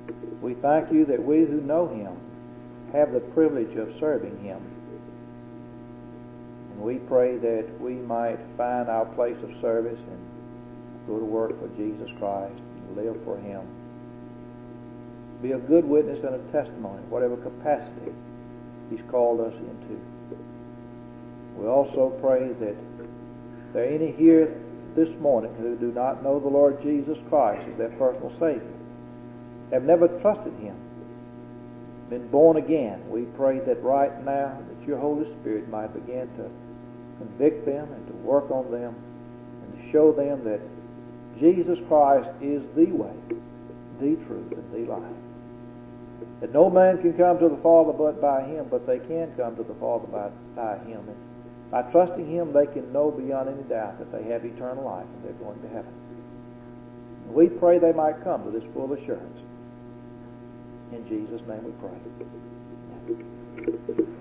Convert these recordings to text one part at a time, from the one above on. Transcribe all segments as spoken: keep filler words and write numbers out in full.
We thank you that we who know him have the privilege of serving him. And we pray that we might find our place of service and go to work for Jesus Christ and live for him. Be a good witness and a testimony, whatever capacity he's called us into. We also pray that there are any here this morning who do not know the Lord Jesus Christ as their personal Savior, have never trusted him, been born again. We pray that right now that your Holy Spirit might begin to convict them and to work on them and to show them that Jesus Christ is the way, the truth, and the life. That no man can come to the Father but by him, but they can come to the Father by, by him. And by trusting him, they can know beyond any doubt that they have eternal life and they're going to heaven. And we pray they might come to this full assurance. In Jesus' name we pray.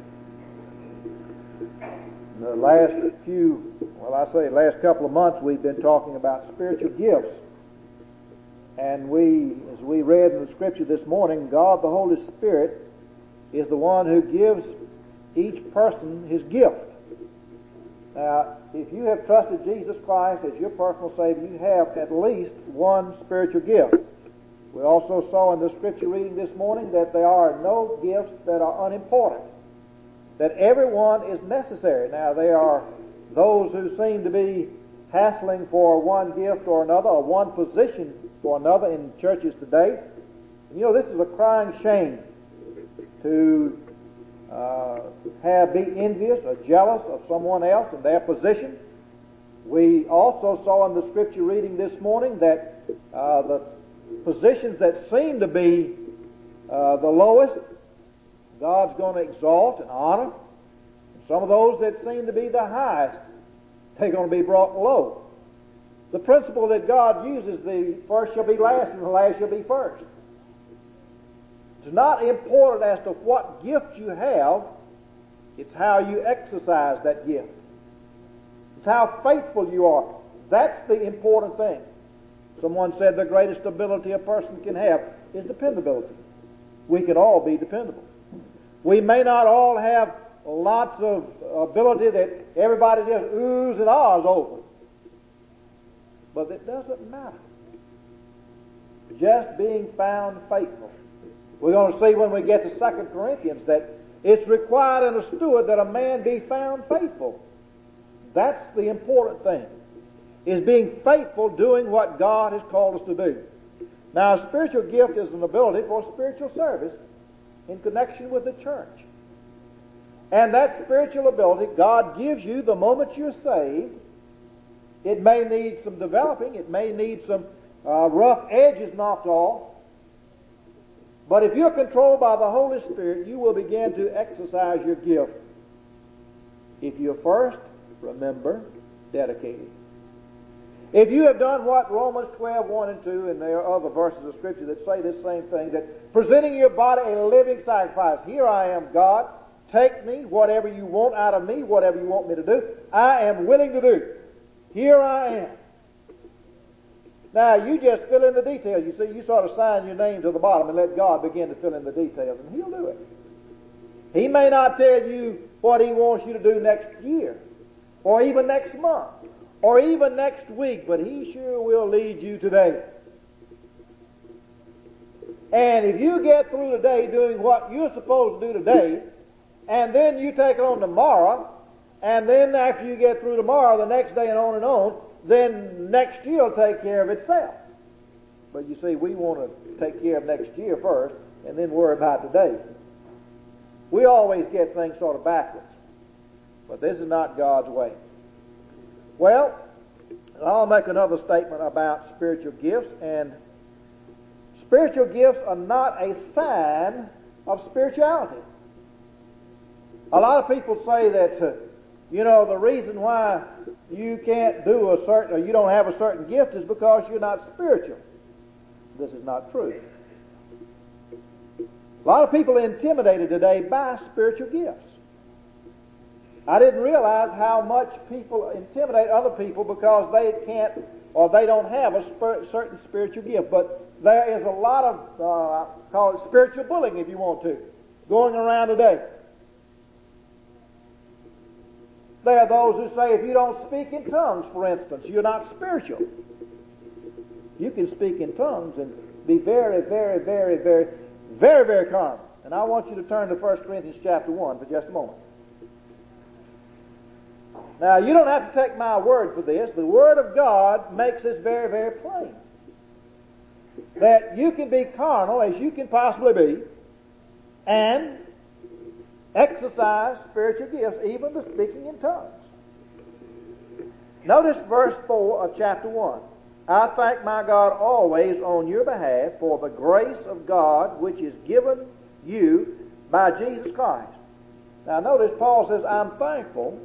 In the last few, well I say last couple of months, we've been talking about spiritual gifts. And we, as we read in the scripture this morning, God the Holy Spirit is the one who gives each person his gift. Now, if you have trusted Jesus Christ as your personal Savior, you have at least one spiritual gift. We also saw in the scripture reading this morning that there are no gifts that are unimportant, that everyone is necessary. Now, there are those who seem to be hassling for one gift or another, or one position for another in churches today. You know, this is a crying shame to uh, have be envious or jealous of someone else and their position. We also saw in the scripture reading this morning that uh, the positions that seem to be uh, the lowest, God's going to exalt and honor. And some of those that seem to be the highest, they're going to be brought low. The principle that God uses, the first shall be last and the last shall be first. It's not important as to what gift you have, it's how you exercise that gift. It's how faithful you are. That's the important thing. Someone said the greatest ability a person can have is dependability. We can all be dependable. We may not all have lots of ability that everybody just oohs and ahs over. But it doesn't matter. Just being found faithful. We're going to see when we get to Second Corinthians that it's required in a steward that a man be found faithful. That's the important thing, is being faithful doing what God has called us to do. Now, a spiritual gift is an ability for spiritual service in connection with the church. And that spiritual ability God gives you the moment you're saved. It may need some developing. It may need some uh, rough edges knocked off. But if you're controlled by the Holy Spirit, you will begin to exercise your gift. If you're first, remember, dedicated. If you have done what Romans twelve, one and two, and there are other verses of Scripture that say this same thing, that presenting your body a living sacrifice, here I am, God, take me, whatever you want out of me, whatever you want me to do, I am willing to do. Here I am. Now, you just fill in the details. You see, you sort of sign your name to the bottom and let God begin to fill in the details, and He'll do it. He may not tell you what He wants you to do next year, or even next month, or even next week, but He sure will lead you today. And if you get through today doing what you're supposed to do today, and then you take on tomorrow, and then after you get through tomorrow, the next day and on and on, then next year will take care of itself. But you see, we want to take care of next year first, and then worry about today. We always get things sort of backwards. But this is not God's way. Well, I'll make another statement about spiritual gifts, and spiritual gifts are not a sign of spirituality. A lot of people say that, uh, you know, the reason why you can't do a certain, or you don't have a certain gift is because you're not spiritual. This is not true. A lot of people are intimidated today by spiritual gifts. I didn't realize how much people intimidate other people because they can't or they don't have a spir- certain spiritual gift. But there is a lot of, uh, call it spiritual bullying if you want to, going around today. There are those who say if you don't speak in tongues, for instance, you're not spiritual. You can speak in tongues and be very, very, very, very, very, very carnal. And I want you to turn to First Corinthians chapter one for just a moment. Now, you don't have to take my word for this. The Word of God makes this very, very plain. That you can be carnal as you can possibly be and exercise spiritual gifts, even the speaking in tongues. Notice verse four of chapter one. I thank my God always on your behalf for the grace of God which is given you by Jesus Christ. Now notice Paul says, I'm thankful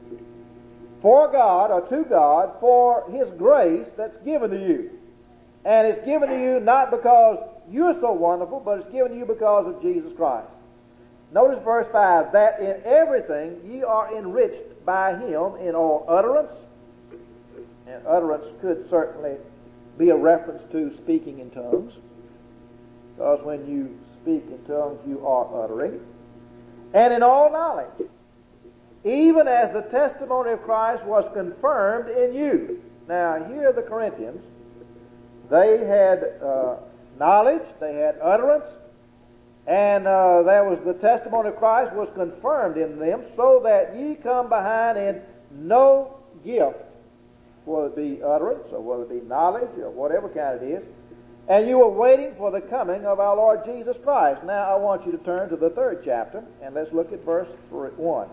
for God, or to God, for His grace that's given to you. And it's given to you not because you're so wonderful, but it's given to you because of Jesus Christ. Notice verse five, that in everything ye are enriched by Him in all utterance. And utterance could certainly be a reference to speaking in tongues, because when you speak in tongues you are uttering. And in all knowledge, even as the testimony of Christ was confirmed in you. Now here the Corinthians, they had uh, knowledge, they had utterance, and uh, there was the testimony of Christ was confirmed in them, so that ye come behind in no gift, whether it be utterance or whether it be knowledge or whatever kind it is, and you are waiting for the coming of our Lord Jesus Christ. Now I want you to turn to the third chapter, and let's look at verse one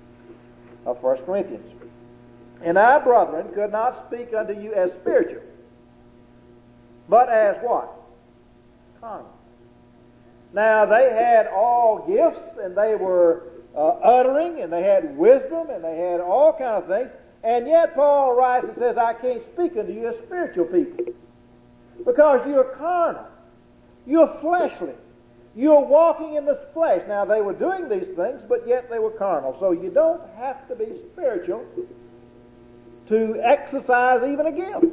of First Corinthians. And I, brethren, could not speak unto you as spiritual, but as what? Carnal. Now they had all gifts, and they were uh, uttering, and they had wisdom, and they had all kinds of things. And yet Paul writes and says, I can't speak unto you as spiritual people, because you're carnal, you're fleshly, you're walking in this flesh. Now they were doing these things, but yet they were carnal. So you don't have to be spiritual to exercise even a gift.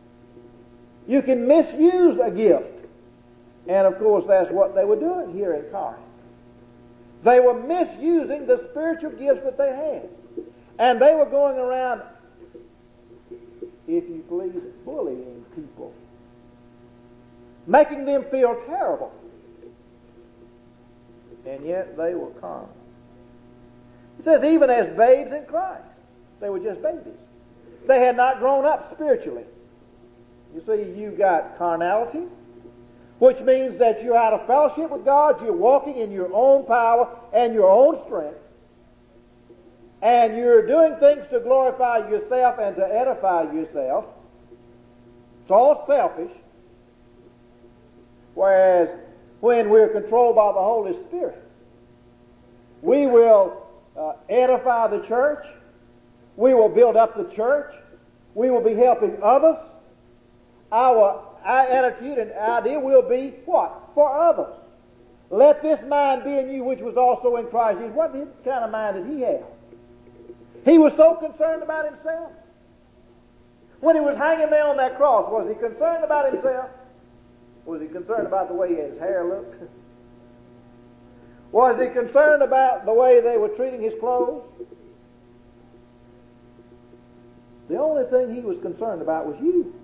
You can misuse a gift. And of course that's what they were doing here in Corinth. They were misusing the spiritual gifts that they had. And they were going around, if you please, bullying people, making them feel terrible. And yet they were carnal. It says even as babes in Christ. They were just babies. They had not grown up spiritually. You see, you've got carnality, which means that you're out of fellowship with God, you're walking in your own power and your own strength, and you're doing things to glorify yourself and to edify yourself. It's all selfish. Whereas when we're controlled by the Holy Spirit, we will uh, edify the church, we will build up the church, we will be helping others. Our, our attitude and idea will be what? For others. Let this mind be in you which was also in Christ Jesus. What kind of mind did he have? He was so concerned about himself. When he was hanging there on that cross, was he concerned about himself? Was he concerned about the way his hair looked? Was he concerned about the way they were treating his clothes? The only thing he was concerned about was you.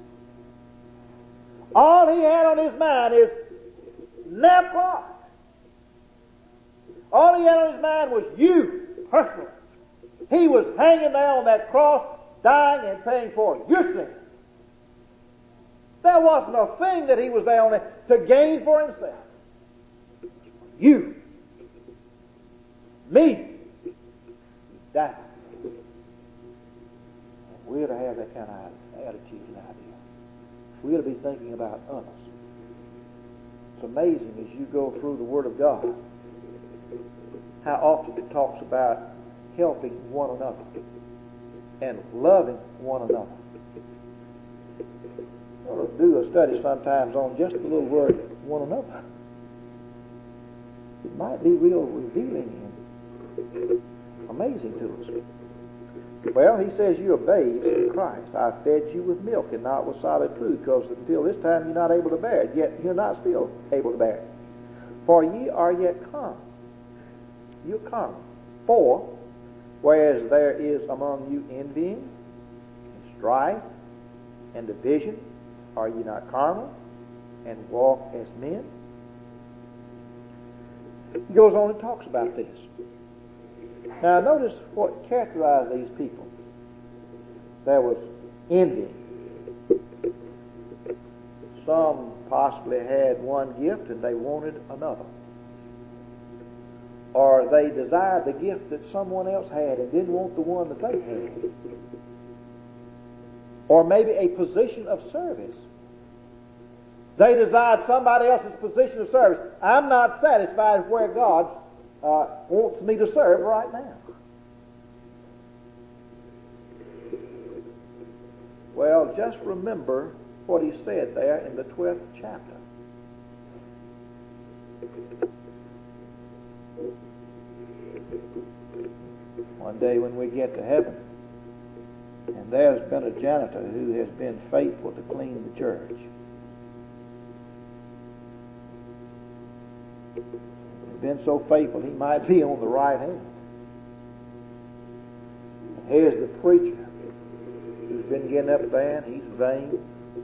All he had on his mind is nap clock. All he had on his mind was you, personally. He was hanging there on that cross, dying and paying for your sin. There wasn't a thing that he was there on it to gain for himself. You, me, died. And we're to have that kind of attitude and idea. We ought to be thinking about others. It's amazing as you go through the Word of God how often it talks about helping one another and loving one another. We ought to do a study sometimes on just the little word one another. It might be real revealing and amazing to us. Well, he says you are babes in Christ. I fed you with milk and not with solid food, because until this time you're not able to bear it, yet you're not still able to bear it. For ye are yet carnal. You're carnal. For, whereas there is among you envying, and strife, and division, are ye not carnal, and walk as men? He goes on and talks about this. Now notice what characterized these people. There was envy. Some possibly had one gift and they wanted another. Or they desired the gift that someone else had and didn't want the one that they had. Or maybe a position of service. They desired somebody else's position of service. I'm not satisfied with where God uh, wants me to serve right now. Well, just remember what he said there in the twelfth chapter. One day when we get to heaven, and there's been a janitor who has been faithful to clean the church. He's been so faithful he might be on the right hand. And here's the preacher who's been getting up there and he's vain.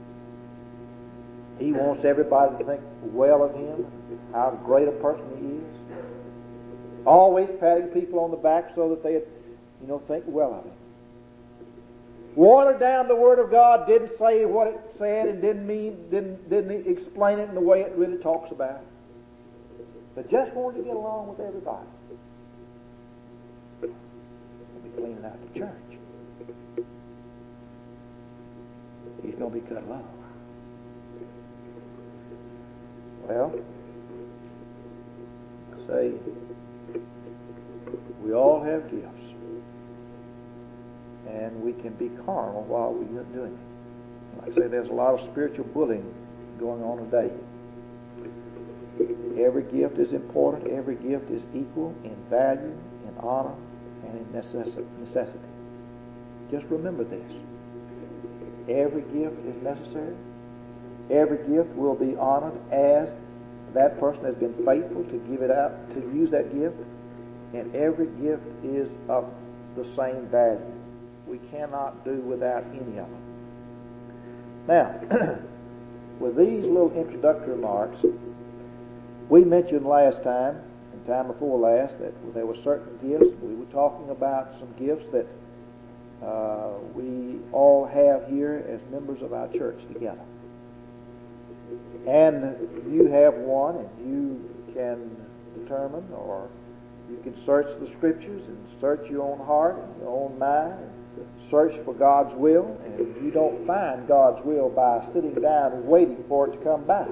He wants everybody to think well of him, how great a person he is. Always patting people on the back so that they, you know, think well of him. Watered down the Word of God, didn't say what it said and didn't mean, didn't didn't explain it in the way it really talks about. But just wanted to get along with everybody. He'll be cleaning out the church. He's going to be cut low. Well, say, we all have gifts. And we can be carnal while we're doing it. Like I say, there's a lot of spiritual bullying going on today. Every gift is important. Every gift is equal in value, in honor, and in necessity. Just remember this. Every gift is necessary. Every gift will be honored as that person has been faithful to give it out, to use that gift. And every gift is of the same value. We cannot do without any of them. Now, with these little introductory remarks, we mentioned last time, and time before last, that there were certain gifts. We were talking about some gifts that uh, we all have here as members of our church together. And you have one, and you can determine, or you can search the Scriptures and search your own heart and your own mind and search for God's will, and you don't find God's will by sitting down and waiting for it to come by.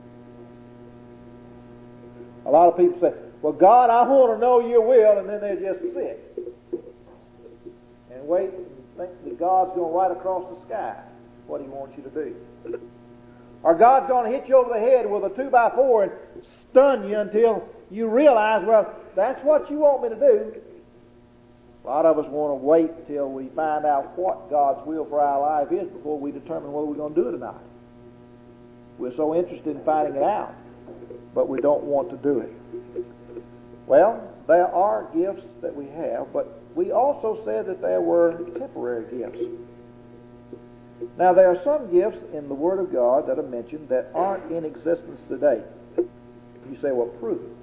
A lot of people say, well, God, I want to know your will, and then they just sit and wait and think that God's going to write across the sky what he wants you to do. Or God's going to hit you over the head with a two by four and stun you until you realize, well, that's what you want me to do. A lot of us want to wait till we find out what God's will for our life is before we determine whether we're going to do it or not. We're so interested in finding it out, but we don't want to do it. Well, there are gifts that we have, but we also said that there were temporary gifts. Now, there are some gifts in the Word of God that are mentioned that aren't in existence today. You say, well, prove it.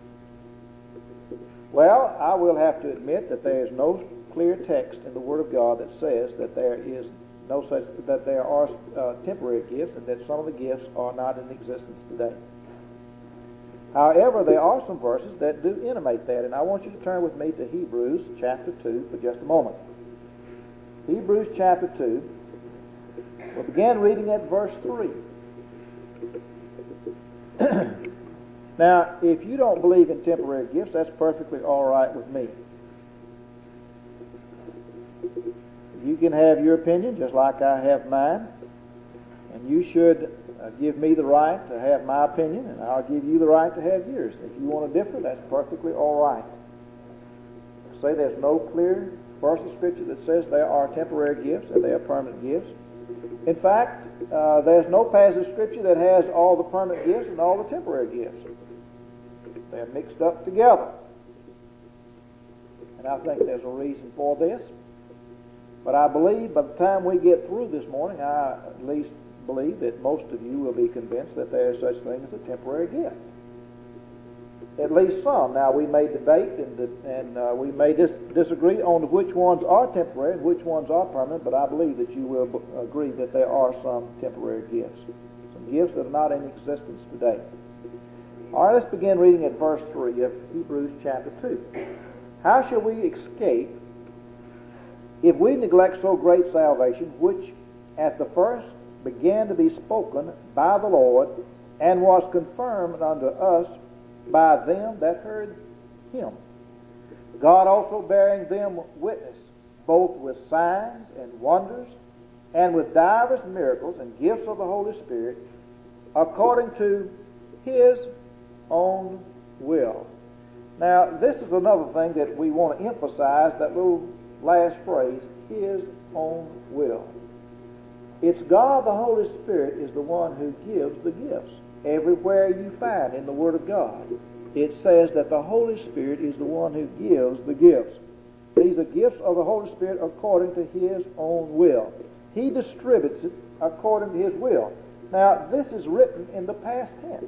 Well, I will have to admit that there is no clear text in the Word of God that says that there is no such that there are uh, temporary gifts and that some of the gifts are not in existence today. However, there are some verses that do intimate that, and I want you to turn with me to Hebrews chapter two for just a moment. Hebrews chapter two. We'll begin reading at verse three. Now, if you don't believe in temporary gifts, that's perfectly all right with me. You can have your opinion just like I have mine, and you should uh, give me the right to have my opinion, and I'll give you the right to have yours. If you want to differ, that's perfectly all right. Say there's no clear verse of Scripture that says there are temporary gifts and there are permanent gifts. In fact, uh, there's no passage of Scripture that has all the permanent gifts and all the temporary gifts. They're mixed up together. And I think there's a reason for this. But I believe by the time we get through this morning, I at least believe that most of you will be convinced that there is such thing as a temporary gift. At least some. Now, we may debate and, and uh, we may dis- disagree on which ones are temporary and which ones are permanent, but I believe that you will b- agree that there are some temporary gifts. Some gifts that are not in existence today. All right, let's begin reading at verse three of Hebrews chapter two. How shall we escape if we neglect so great salvation, which at the first began to be spoken by the Lord, and was confirmed unto us by them that heard him? God also bearing them witness, both with signs and wonders, and with divers miracles and gifts of the Holy Spirit, according to his own will. Now, this is another thing that we want to emphasize, that little last phrase, his own will. It's God the Holy Spirit is the one who gives the gifts. Everywhere you find in the Word of God, it says that the Holy Spirit is the one who gives the gifts. These are gifts of the Holy Spirit according to his own will. He distributes it according to his will. Now, this is written in the past tense.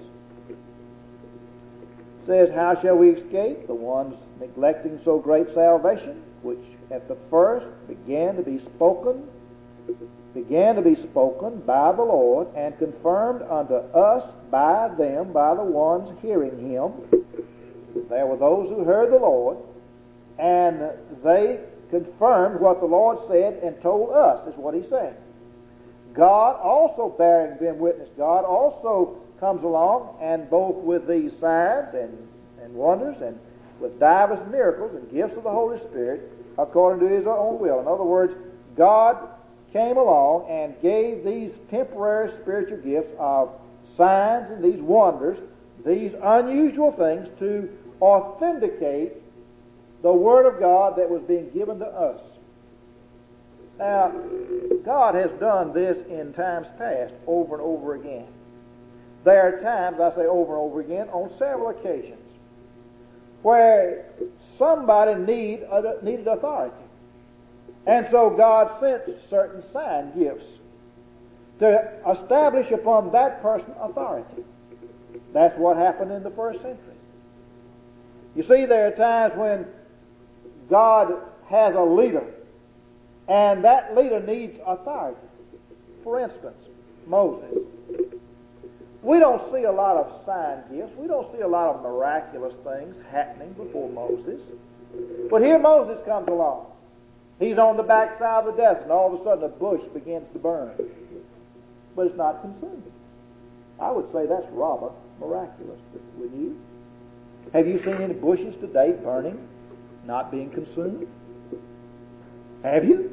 It says, how shall we escape? The ones neglecting so great salvation, which at the first began to be spoken, began to be spoken by the Lord, and confirmed unto us by them, by the ones hearing him. There were those who heard the Lord, and they confirmed what the Lord said and told us, is what he's saying. God also bearing them witness. God also comes along, and both with these signs and, and wonders, and with divers miracles and gifts of the Holy Spirit, according to his own will. In other words, God came along and gave these temporary spiritual gifts of signs and these wonders, these unusual things, to authenticate the Word of God that was being given to us. Now, God has done this in times past over and over again. There are times, I say over and over again, on several occasions, where somebody need, uh, needed authority. And so God sent certain sign gifts to establish upon that person authority. That's what happened in the first century. You see, there are times when God has a leader, and that leader needs authority. For instance, Moses. We don't see a lot of sign gifts. We don't see a lot of miraculous things happening before Moses. But here Moses comes along. He's on the backside of the desert, and all of a sudden a bush begins to burn. But it's not consumed. I would say that's rather miraculous, wouldn't you? Have you seen any bushes today burning, not being consumed? Have you?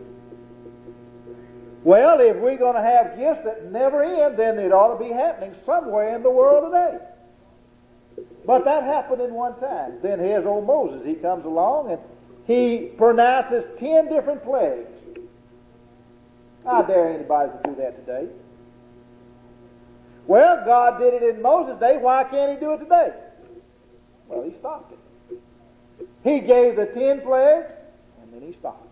Well, if we're going to have gifts that never end, then it ought to be happening somewhere in the world today. But that happened in one time. Then here's old Moses. He comes along and he pronounces ten different plagues. I dare anybody to do that today. Well, God did it in Moses' day. Why can't he do it today? Well, he stopped it. He gave the ten plagues, and then he stopped.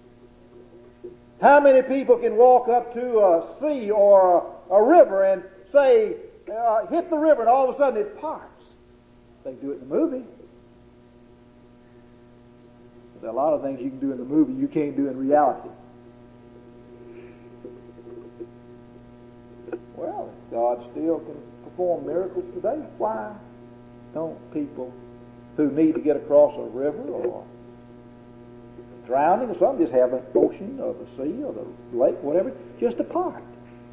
How many people can walk up to a sea or a, a river and say, uh, hit the river, and all of a sudden it parts? They do it in the movie. But there are a lot of things you can do in the movie you can't do in reality. Well, if God still can perform miracles today, why don't people who need to get across a river or drowning or something just have an ocean or the sea or the lake, whatever, just a part?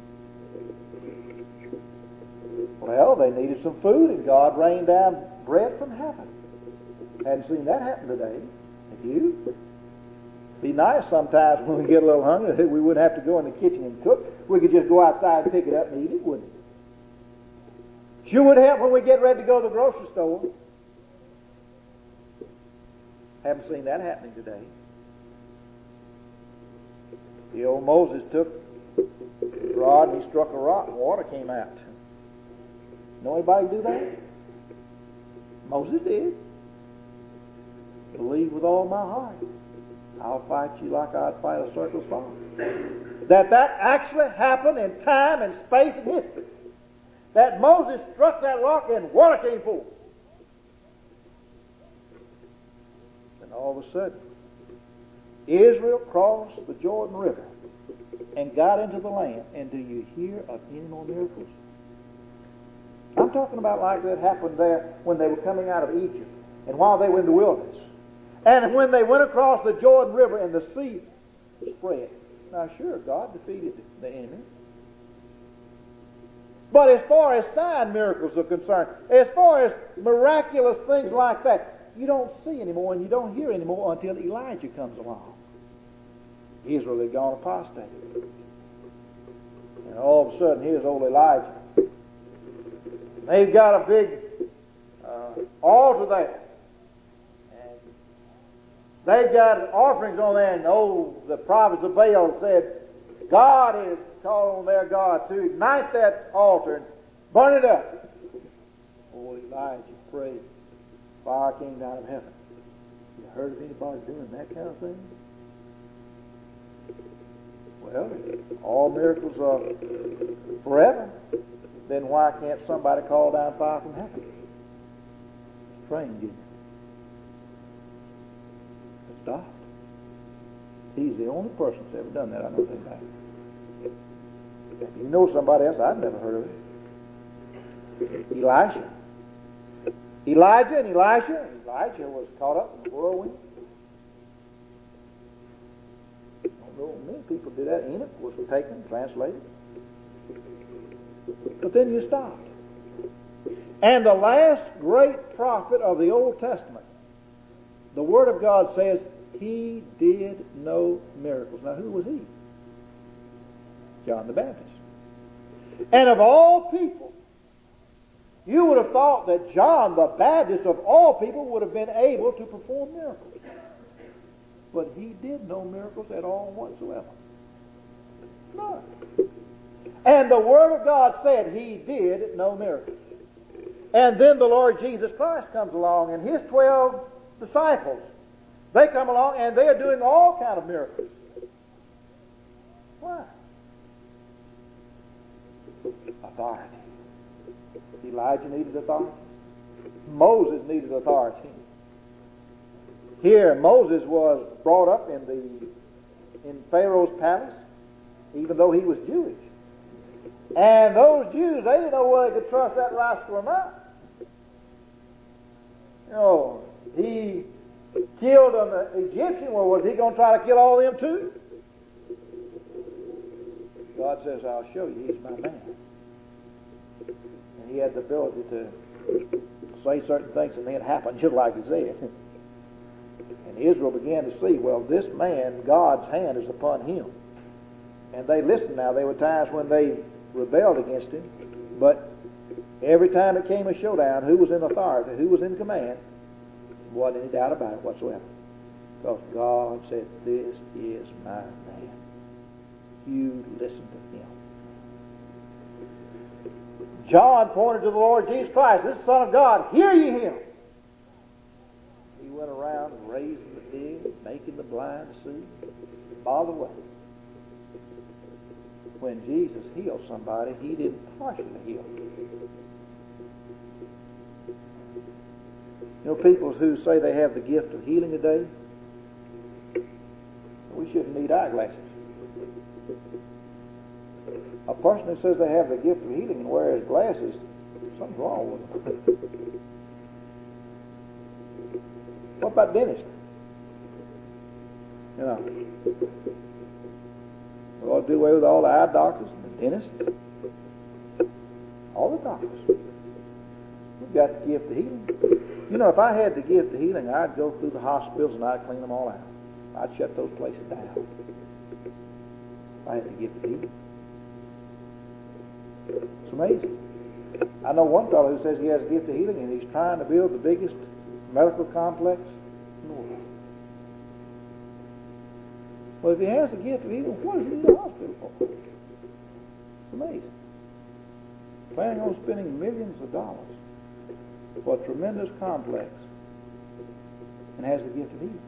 Well, they needed some food, and God rained down bread from heaven. Hadn't seen that happen today. Have you? Be nice sometimes when we get a little hungry. We wouldn't have to go in the kitchen and cook. We could just go outside and pick it up and eat it, wouldn't it? Sure would help when we get ready to go to the grocery store. Haven't seen that happening today. The old Moses took his rod and he struck a rock and water came out. Know anybody do that? Moses did. Believe with all my heart, I'll fight you like I'd fight a circus fox. That that actually happened in time and space and history. That Moses struck that rock and water came forth. And all of a sudden, Israel crossed the Jordan River and got into the land. And do you hear of any more miracles? I'm talking about like that happened there when they were coming out of Egypt and while they were in the wilderness. And when they went across the Jordan River and the sea spread. Now sure, God defeated the enemy. But as far as sign miracles are concerned, as far as miraculous things like that, you don't see anymore and you don't hear anymore until Elijah comes along. Israel had gone apostate. And all of a sudden, here's old Elijah. They've got a big uh, altar there. And they've got offerings on there. And oh, the prophets of Baal said, God is called on their God to ignite that altar and burn it up. Oh, Elijah prayed. Fire came down from heaven. You heard of anybody doing that kind of thing? Well, if all miracles are forever, then why can't somebody call down fire from heaven? Strange, isn't it? It stopped. He's the only person that's ever done that. I know anything about it. If you know somebody else, I've never heard of it. Elisha. Elijah and Elisha. Elijah was caught up in the whirlwind. I don't know many people did that. Enoch was taken, translated. But then you stopped. And the last great prophet of the Old Testament, the Word of God says, he did no miracles. Now, who was he? John the Baptist. And of all people, you would have thought that John the Baptist, of all people, would have been able to perform miracles. But he did no miracles at all whatsoever. None. And the Word of God said he did no miracles. And then the Lord Jesus Christ comes along and his twelve disciples, they come along and they are doing all kind of miracles. Why? Authority. Elijah needed authority. Moses needed authority. Here, Moses was brought up in the in Pharaoh's palace, even though he was Jewish. And those Jews, they didn't know whether they could trust that rascal or not. You know, he killed an Egyptian. Well, was he going to try to kill all of them too? God says, I'll show you. He's my man. And he had the ability to say certain things and then happen just like he said. And Israel began to see, well, this man, God's hand is upon him. And they listened now. There were times when they rebelled against him, but every time it came a showdown, who was in authority, who was in command, there wasn't any doubt about it whatsoever. Because God said, this is my man. You listen to him. John pointed to the Lord Jesus Christ, this Son of God, hear ye him. He went around raising the dead, making the blind see. By the way, when Jesus healed somebody, he didn't partially heal. You know, people who say they have the gift of healing today, we shouldn't need eyeglasses. A person who says they have the gift of healing and wears glasses, something's wrong with them. What about dentists? You know, we ought to do away with all the eye doctors and the dentists. All the doctors. We've got the gift of healing. You know, if I had the gift of healing, I'd go through the hospitals and I'd clean them all out. I'd shut those places down. If I had the gift of healing. It's amazing. I know one fellow who says he has a gift of healing and he's trying to build the biggest medical complex in the world. Well, if he has the gift of healing, what does he need a hospital for? It's amazing. Planning on spending millions of dollars for a tremendous complex and has the gift of healing.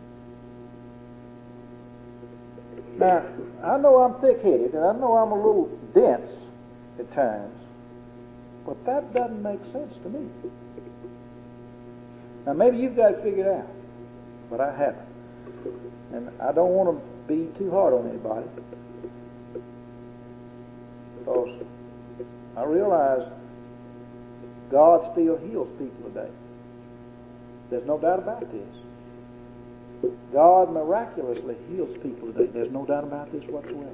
Now, I know I'm thick-headed and I know I'm a little dense at times, but that doesn't make sense to me. Now, maybe you've got it figured out, but I haven't. And I don't want to be too hard on anybody, because I realize God still heals people today. There's no doubt about this. God miraculously heals people today. There's no doubt about this whatsoever.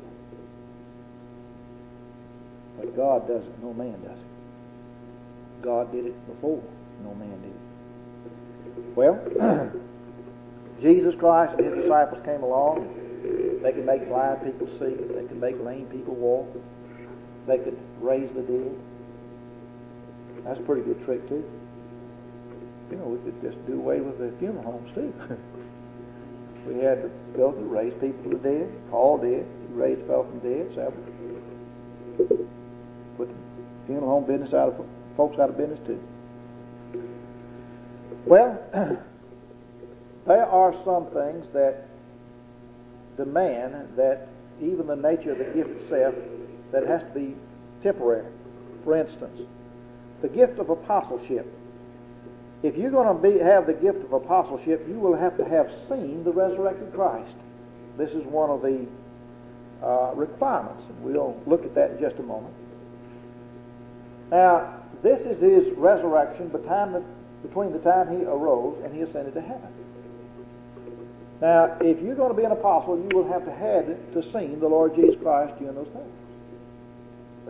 But God does it, no man does it. God did it before, no man did it. Well, Jesus Christ and his disciples came along. They could make blind people see. They could make lame people walk. They could raise the dead. That's a pretty good trick too. You know, we could just do away with the funeral homes too. We had the ability to raise people from the dead. Paul did. He raised people from the dead. So put the funeral home business out of folks out of business too. Well, there are some things that demand that even the nature of the gift itself, that it has to be temporary. For instance, the gift of apostleship. If you're going to be, have the gift of apostleship, you will have to have seen the resurrected Christ. This is one of the uh, requirements, and we'll look at that in just a moment. Now, this is his resurrection between the time he arose and he ascended to heaven. Now, if you're going to be an apostle, you will have to had to seen the Lord Jesus Christ during those times. See?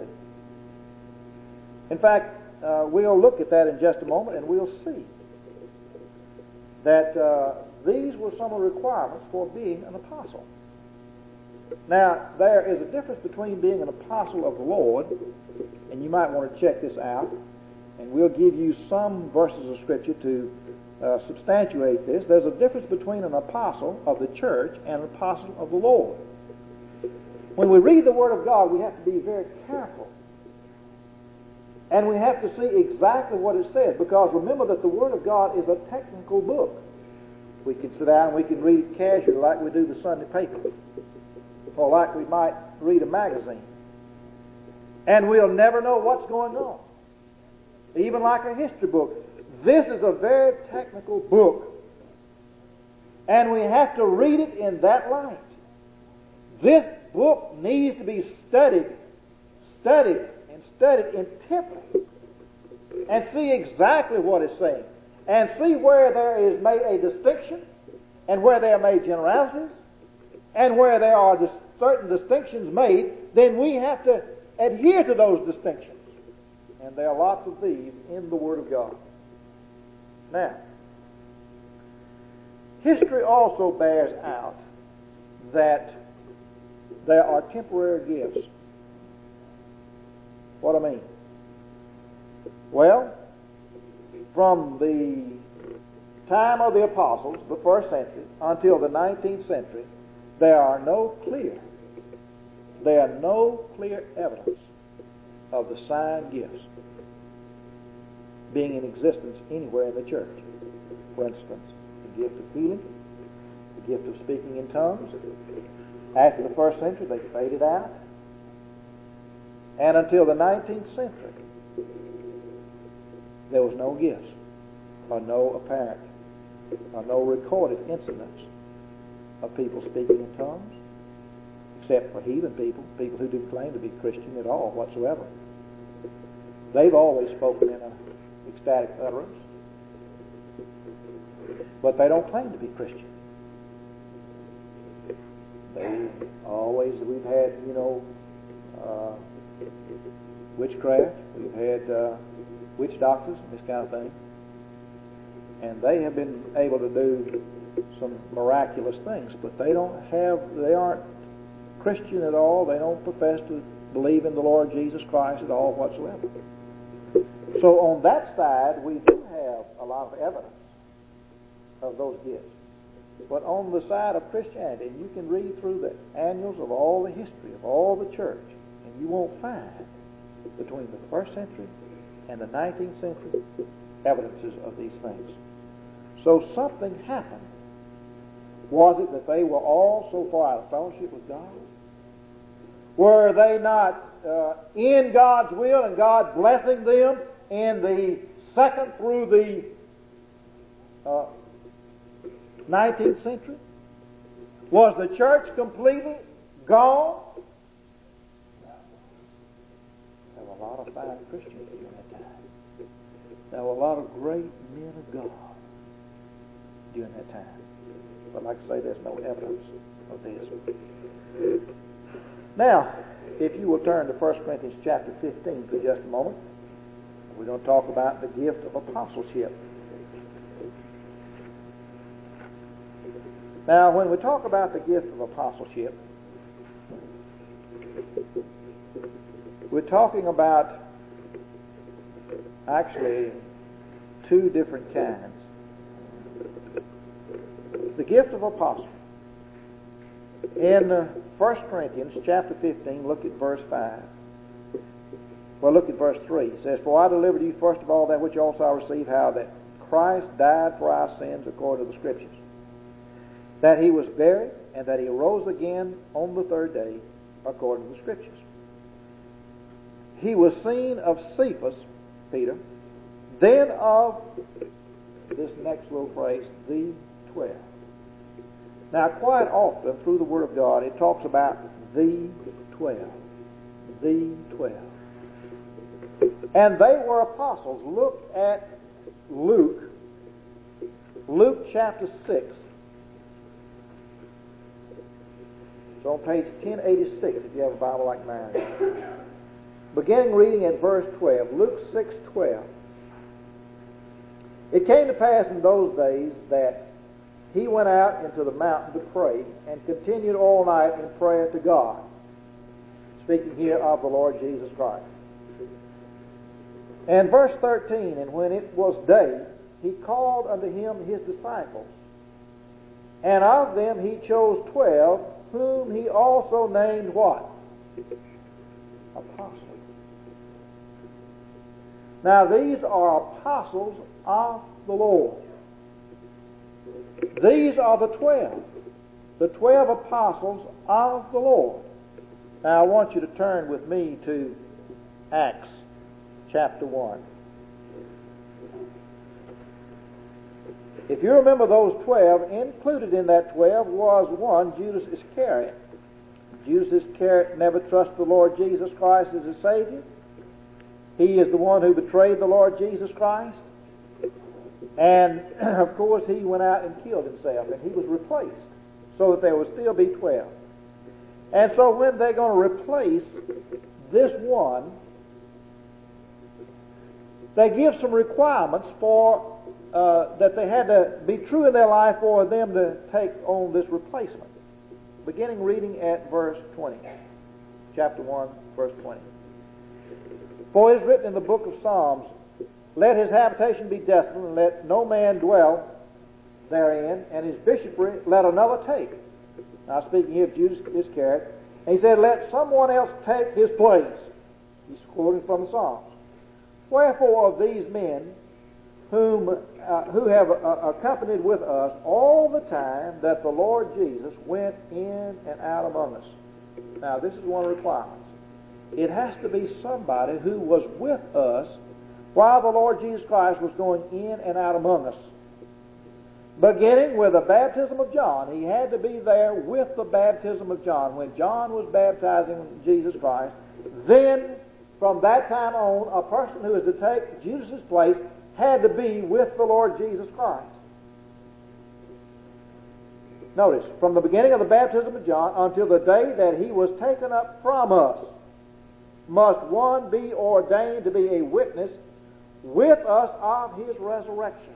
In fact, uh, we'll look at that in just a moment, and we'll see that uh, these were some of the requirements for being an apostle. Now, there is a difference between being an apostle of the Lord, and you might want to check this out, and we'll give you some verses of Scripture to Uh, substantiate this. There's a difference between an apostle of the church and an apostle of the Lord. When we read the Word of God, we have to be very careful. And we have to see exactly what it says, because remember that the Word of God is a technical book. We can sit down and we can read it casually like we do the Sunday paper, or like we might read a magazine. And we'll never know what's going on. Even like a history book. This is a very technical book, and we have to read it in that light. This book needs to be studied, studied, and studied intently, and see exactly what it's saying, and see where there is made a distinction, and where there are made generalities, and where there are dis- certain distinctions made. Then we have to adhere to those distinctions, and there are lots of these in the Word of God. Now, history also bears out that there are temporary gifts. What do I mean? Well, from the time of the apostles, the first century, until the nineteenth century, there are no clear, there are no clear evidence of the sign gifts being in existence anywhere in the church. For instance, the gift of healing, the gift of speaking in tongues. After the first century, they faded out. And until the nineteenth century, there was no gifts, or no apparent, or no recorded incidents of people speaking in tongues, except for heathen people, people who didn't claim to be Christian at all whatsoever. They've always spoken in a ecstatic utterance, but they don't claim to be Christian. They always, we've had, you know, uh, witchcraft, we've had uh, witch doctors and this kind of thing, and they have been able to do some miraculous things, but they don't have, they aren't Christian at all. They don't profess to believe in the Lord Jesus Christ at all whatsoever. So on that side, we do have a lot of evidence of those gifts. but on the side of Christianity. And you can read through the annals of all the history of all the church, and you won't find between the first century and the nineteenth century evidences of these things. So something happened. Was it that they were all so far out of fellowship with God? Were they not uh, in God's will and God blessing them in the second through the uh, nineteenth century? Was the church completely gone? There were a lot of fine Christians during that time. There were a lot of great men of God during that time. But like I say, there's no evidence of this. Now, if you will turn to First Corinthians chapter fifteen for just a moment, we're going to talk about the gift of apostleship. Now, when we talk about the gift of apostleship, we're talking about actually two different kinds. The gift of apostle. In uh, First Corinthians chapter fifteen, look at verse five. Well, look at verse three. It says, "For I delivered to you first of all that which also I received, how that Christ died for our sins according to the Scriptures, that he was buried, and that he arose again on the third day according to the Scriptures. He was seen of Cephas," Peter, "then of," this next little phrase, "the twelve." Now, quite often through the Word of God, it talks about the twelve. The twelve. And they were apostles. Look at Luke. Luke chapter six. It's on page ten eighty-six if you have a Bible like mine. Beginning reading at verse twelve. Luke six twelve. "It came to pass in those days that he went out into the mountain to pray, and continued all night in prayer to God." Speaking here of the Lord Jesus Christ. And verse thirteen, "And when it was day, he called unto him his disciples, and of them he chose twelve, whom he also named" what? Apostles. Now these are apostles of the Lord. These are the twelve, the twelve apostles of the Lord. Now I want you to turn with me to Acts chapter one. If you remember those twelve, included in that twelve was one, Judas Iscariot. Judas Iscariot never trusted the Lord Jesus Christ as his Savior. He is the one who betrayed the Lord Jesus Christ. And, of course, he went out and killed himself, and he was replaced so that there would still be twelve. And so when they're going to replace this one, they give some requirements for uh, that they had to be true in their life for them to take on this replacement. Beginning reading at verse twenty, chapter one, verse twenty. "For it is written in the book of Psalms, Let his habitation be desolate, and let no man dwell therein, and his bishopric let another take." Now speaking here of Judas Iscariot, and he said, "Let someone else take his place." He's quoting from the Psalms. "Wherefore of these men, whom uh, who have uh, accompanied with us all the time that the Lord Jesus went in and out among us." Now this is one of the requirements. It has to be somebody who was with us while the Lord Jesus Christ was going in and out among us. Beginning with the baptism of John. He had to be there with the baptism of John. When John was baptizing Jesus Christ, then from that time on, a person who is to take Jesus' place had to be with the Lord Jesus Christ. Notice, from the beginning of the baptism of John until the day that he was taken up from us, must one be ordained to be a witness with us of his resurrection.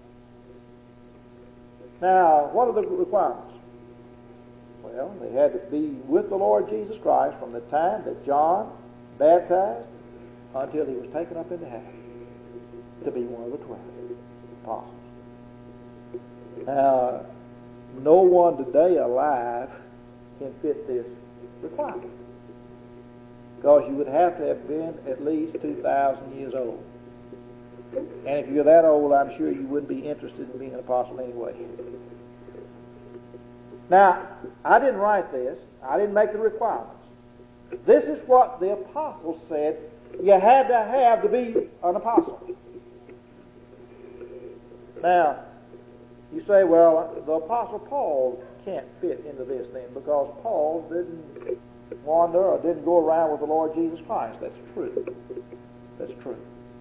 Now, what are the requirements? Well, they had to be with the Lord Jesus Christ from the time that John baptized until he was taken up into heaven to be one of the twelve apostles. Now, no one today alive can fit this requirement, because you would have to have been at least two thousand years old. And if you're that old, I'm sure you wouldn't be interested in being an apostle anyway. Now, I didn't write this. I didn't make the requirements. This is what the apostles said you had to have to be an apostle. Now, you say, well, the apostle Paul can't fit into this then, because Paul didn't wander or didn't go around with the Lord Jesus Christ. That's true. That's true.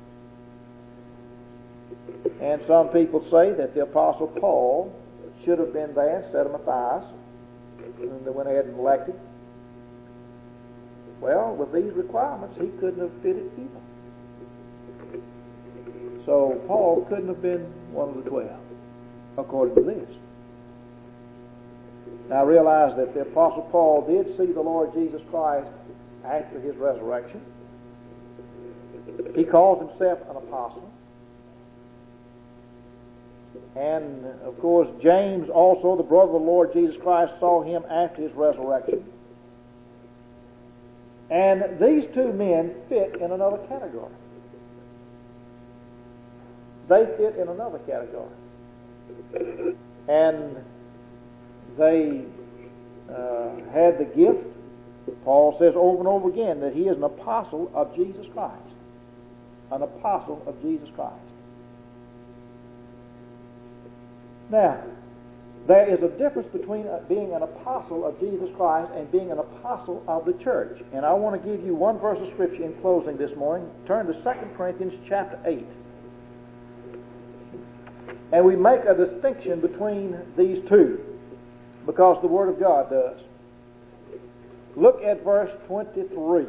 And some people say that the apostle Paul should have been there instead of Matthias, and they went ahead and elected. Well, with these requirements, he couldn't have fitted either. So Paul couldn't have been one of the twelve, according to this. Now realize that the apostle Paul did see the Lord Jesus Christ after his resurrection. He calls himself an apostle. And, of course, James also, the brother of the Lord Jesus Christ, saw him after his resurrection. And these two men fit in another category. They fit in another category. And they uh, had the gift. Paul says over and over again that he is an apostle of Jesus Christ. An apostle of Jesus Christ. Now, there is a difference between being an apostle of Jesus Christ and being an apostle of the church. And I want to give you one verse of Scripture in closing this morning. Turn to Second Corinthians chapter eight. And we make a distinction between these two, because the Word of God does. Look at verse twenty-three.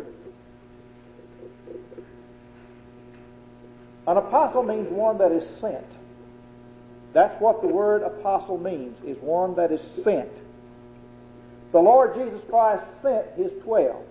An apostle means one that is sent. That's what the word apostle means, is one that is sent. The Lord Jesus Christ sent his twelve.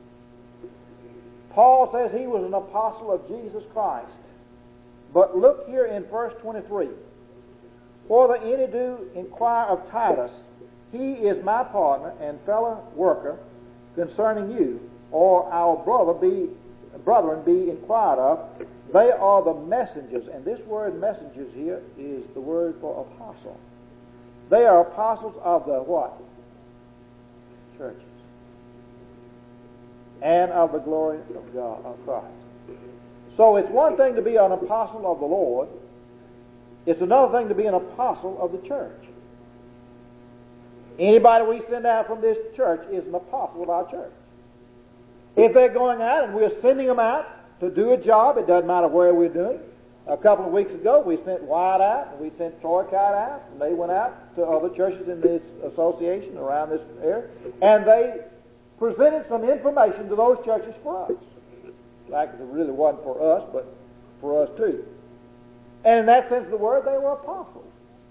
Paul says he was an apostle of Jesus Christ. But look here in verse twenty-three. Whether any do inquire of Titus, he is my partner and fellow worker concerning you, or our brother be, brethren be inquired of. They are the messengers, and this word messengers here is the word for apostle. They are apostles of the what? Churches. And of the glory of God, of Christ. So it's one thing to be an apostle of the Lord. It's another thing to be an apostle of the church. Anybody we send out from this church is an apostle of our church. If they're going out and we're sending them out to do a job, it doesn't matter where we're doing. A couple of weeks ago, we sent Wyatt out, and we sent Troy Kite out, and they went out to other churches in this association around this area, and they presented some information to those churches for us. In fact, it really wasn't for us, but for us too. And in that sense of the word, they were apostles.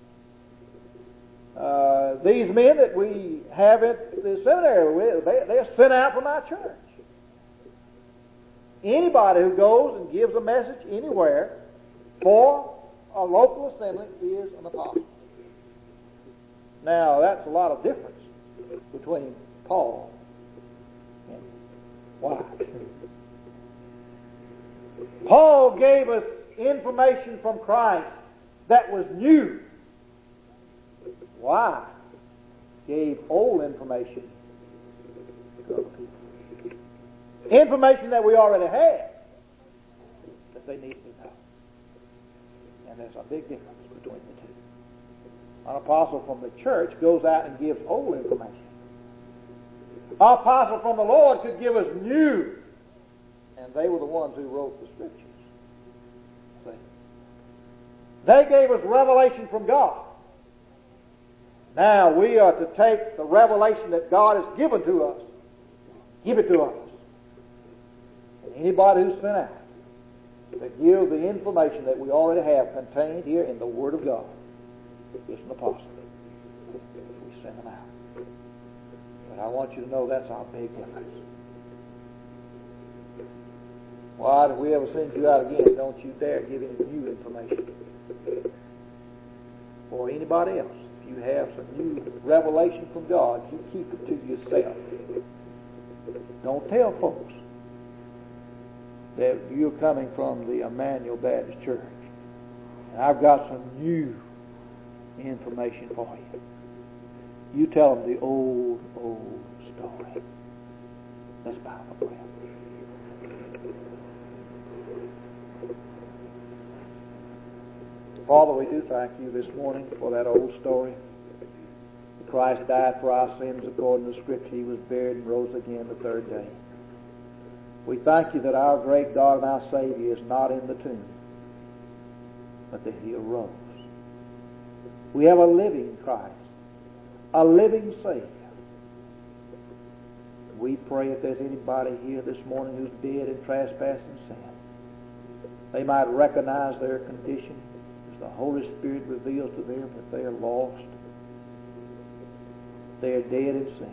Uh, these men that we have at the seminary with, they, they're sent out from our church. Anybody who goes and gives a message anywhere for a local assembly is an apostle. Now, that's a lot of difference between Paul and Wyatt. Paul gave us information from Christ that was new. Wyatt gave old information to other people. Information that we already had that they needed to know. And there's a big difference between the two. An apostle from the church goes out and gives old information. An apostle from the Lord could give us new. And they were the ones who wrote the Scriptures. See? They gave us revelation from God. Now we are to take the revelation that God has given to us, give it to us. Anybody who's sent out to give the information that we already have contained here in the Word of God is an apostle. We send them out. But I want you to know that's our big difference. Why, if we ever send you out again, don't you dare give any new information or anybody else. If if you have some new revelation from God, you keep it to yourself. Don't tell folks that you're coming from the Emmanuel Baptist Church. And I've got some new information for you. You tell them the old, old story. Let's bow for prayer. Father, we do thank you this morning for that old story. Christ died for our sins according to Scripture. He was buried and rose again the third day. We thank you that our great God and our Savior is not in the tomb, but that he arose. We have a living Christ, a living Savior. We pray if there's anybody here this morning who's dead in trespass and sin, they might recognize their condition as the Holy Spirit reveals to them that they are lost. They are dead in sin.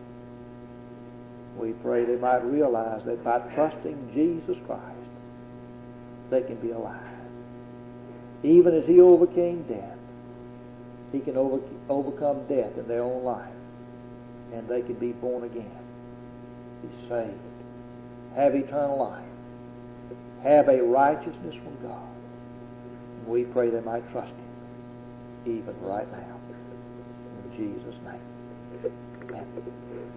We pray they might realize that by trusting Jesus Christ, they can be alive. Even as he overcame death, he can over, overcome death in their own life, and they can be born again, be saved, have eternal life, have a righteousness from God. And we pray they might trust him even right now. In Jesus' name. Amen.